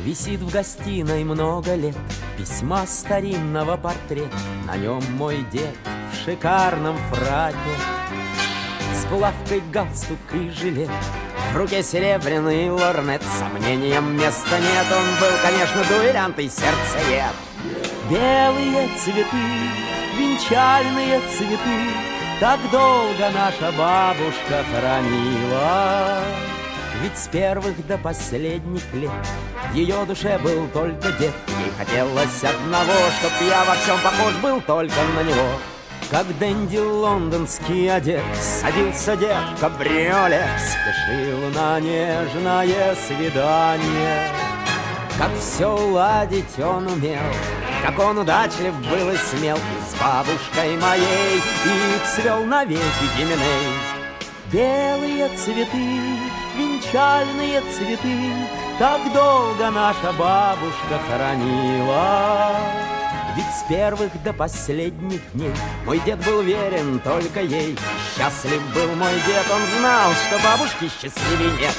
Висит в гостиной много лет письма старинного портрет. На нем мой дед в шикарном фраке, с булавкой галстук и жилет, в руке серебряный лорнет. Сомнениям места нет, он был, конечно, дуэлянт и сердцеед. Белые цветы, венчальные цветы, так долго наша бабушка хранила. Ведь с первых до последних лет в ее душе был только дед. Ей хотелось одного, чтоб я во всем похож был только на него. Как денди лондонский одет, садился дед в кабриолет, спешил на нежное свидание. Как все уладить он умел, как он удачлив был и смел, и с бабушкой моей их свел навеки Гименей. Белые цветы, венчальные цветы, так долго наша бабушка хоронила. Ведь с первых до последних дней мой дед был верен только ей. Счастлив был мой дед, он знал, что бабушки счастливей нет.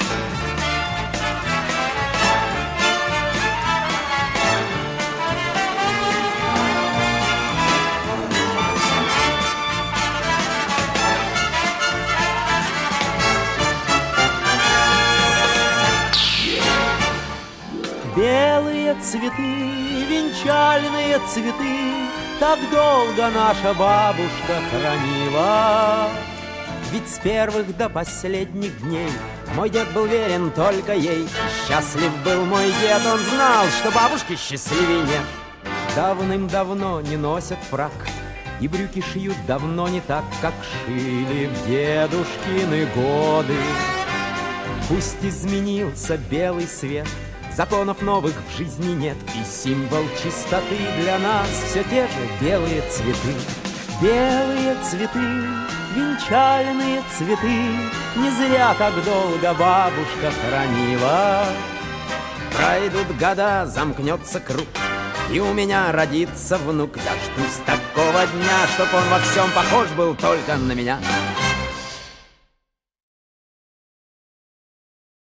Белые цветы, венчальные цветы, так долго наша бабушка хранила. Ведь с первых до последних дней мой дед был верен только ей. Счастлив был мой дед, он знал, что бабушки счастливей нет. Давным-давно не носят фрак, и брюки шьют давно не так, как шили в дедушкины годы. Пусть изменился белый свет, законов новых в жизни нет, и символ чистоты для нас все те же белые цветы. Белые цветы, венчальные цветы, не зря так долго бабушка хранила. Пройдут года, замкнется круг, и у меня родится внук. Дождусь такого дня, чтоб он во всем похож был только на меня.